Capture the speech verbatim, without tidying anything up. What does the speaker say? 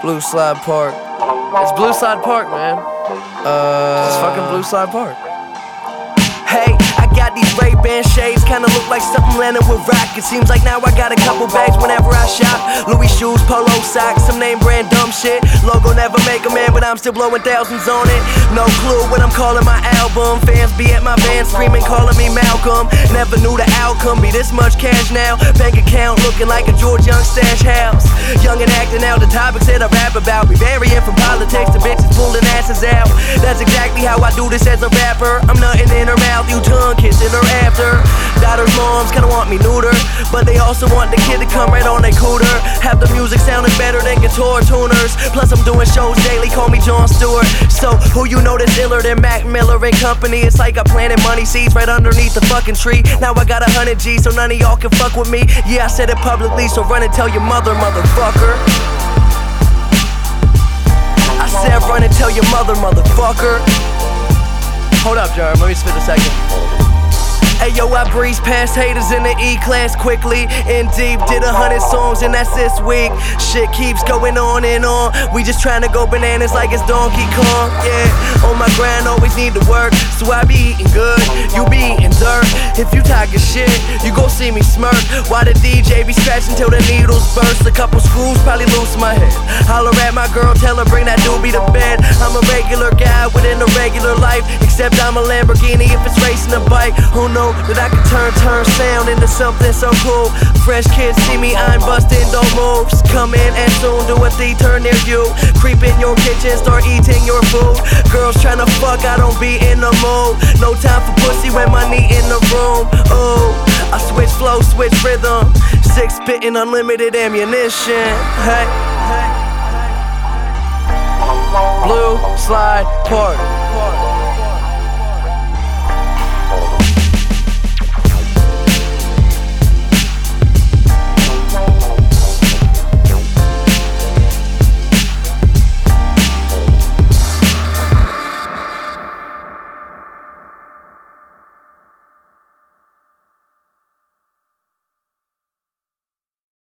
Blue Slide Park. It's Blue Slide Park, man. Uh, it's fucking Blue Slide Park. Hey, I got these Ray-Ban shades, kinda look like something landed with rock. It seems like now I got a couple bags whenever I shop. Louis shoes, polo socks, some name brand dumb shit. Logo never make a man, but I'm still blowing thousands on it. No clue what I'm calling my album. Fans be at my van screaming, calling me Malcolm. Never knew the outcome, be this much cash now. Bank account looking like a George Young stash house. Young and acting out, the topics that I rap about be varying from politics to bitches pulling asses out. That's exactly how I do this as a rapper. I'm nothing in her mouth, you tongue kissing her after. Daughter's moms kinda want me neuter, but they also want the kid to come right on their cooter. Have the music sounding better than guitar tuners. Plus I'm doing shows daily, call me Jon Stewart. So who you know that's iller than Mac Miller and company? It's like I planted money seeds right underneath the fucking tree. Now I got a hundred G's so none of y'all can fuck with me. Yeah, I said it publicly, so run and tell your mother, motherfucker. I said run and tell your mother, motherfucker. Hold up, Jerm, let me spit a second. Ayo, I breeze past haters in the E-class quickly. In deep, did a hundred songs and that's this week. Shit keeps going on and on. We just tryna go bananas like it's Donkey Kong. Yeah, on my grind, always need to work. So I be eating good, you be eating dirt. If you talking shit, you gon' see me smirk. Why the D J be scratching till the needles burst? A couple screws probably loose my head. Holler at my girl, tell her bring that doobie to bed. I'm a regular guy within a regular life, except I'm a Lamborghini if it's racing a bike. Who knows that I can turn, turn sound into something so cool. Fresh kids see me, I'm busting, don't moves. Come in and soon do a D-turn near you. Creep in your kitchen, start eating your food. Girls tryna fuck, I don't be in the mood. No time for pussy when my knee in the room. Ooh, I switch flow, switch rhythm. Six spitting unlimited ammunition. Hey, hey. Blue Slide Park.